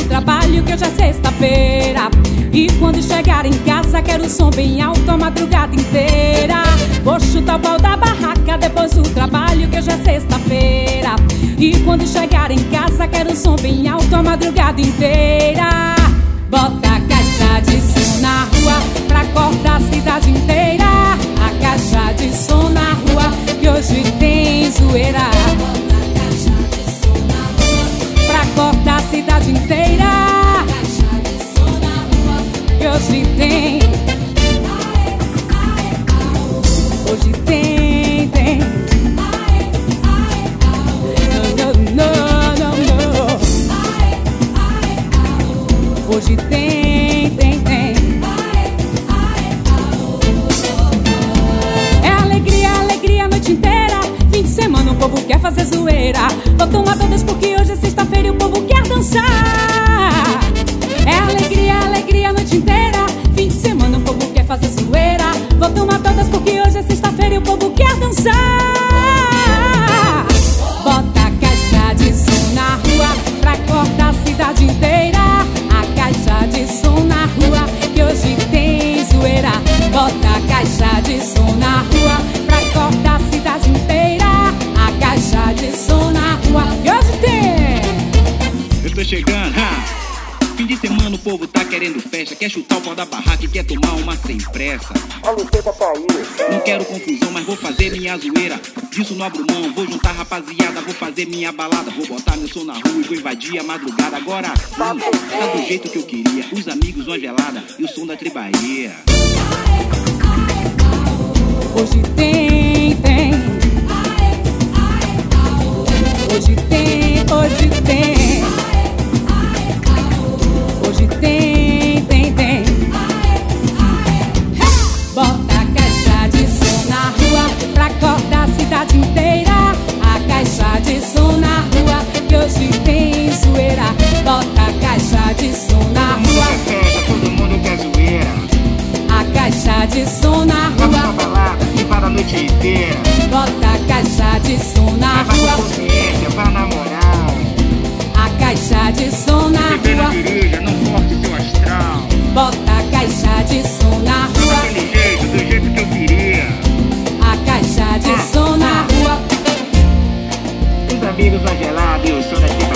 trabalho que hoje é sexta-feira. E quando chegar em casa quero o som bem alto a madrugada inteira. Vou chutar o pau da barraca depois do trabalho que hoje é sexta-feira. E quando chegar em casa quero o som bem alto a madrugada inteira. Bota a caixa de som na rua pra acordar a cidade inteira. A caixa de som na rua que hoje tem zoeira. Bota a caixa de som na rua pra acordar a cidade inteira. A caixa de som na rua que hoje tem. Hoje tem, tem. Hoje tem, tem, tem. É alegria, alegria a noite inteira. Fim de semana o povo quer fazer zoeira. Vou tomar todas porque hoje é sexta-feira e o povo quer dançar. É alegria, alegria a noite inteira. Fim de semana o povo quer fazer zoeira. Vou tomar todas porque hoje é sexta-feira e o povo quer dançar. Bota a caixa de som na rua pra acordar a cidade inteira. Caixa de som na rua que hoje tem zoeira. Bota a caixa de som na rua pra acordar a cidade inteira. A caixa de som na rua que hoje tem. Eu tô chegando, fim de semana o povo tá querendo festa. Quer chutar o pau da barraca e quer tomar uma sem pressa. Não quero confusão, mas vou fazer minha zoeira. Disso não abro mão, vou juntar rapaziada. Vou fazer minha balada, vou botar meu som na rua e vou invadir a madrugada. Agora sim, tá do jeito que eu queria. Os amigos, uma gelada e o som da Tribaia. Hoje tem, tem. Hoje tem, hoje tem. Hoje tem, tem, tem. Bota a caixa de som na rua pra acordar a cidade inteira. A caixa de som na rua que hoje tem zoeira. Bota a caixa de som na rua. Todo mundo quer zoeira. A caixa de som na rua. Vamos pra balada e para a noite inteira. Bota a caixa de som na rua. Vai na moral. A caixa de som na rua. Virilha, não corte seu astral. Bota a caixa de som na rua. Daquele jeito, do jeito que eu queria. A caixa de som na rua. Os amigos, uma gelada e o som da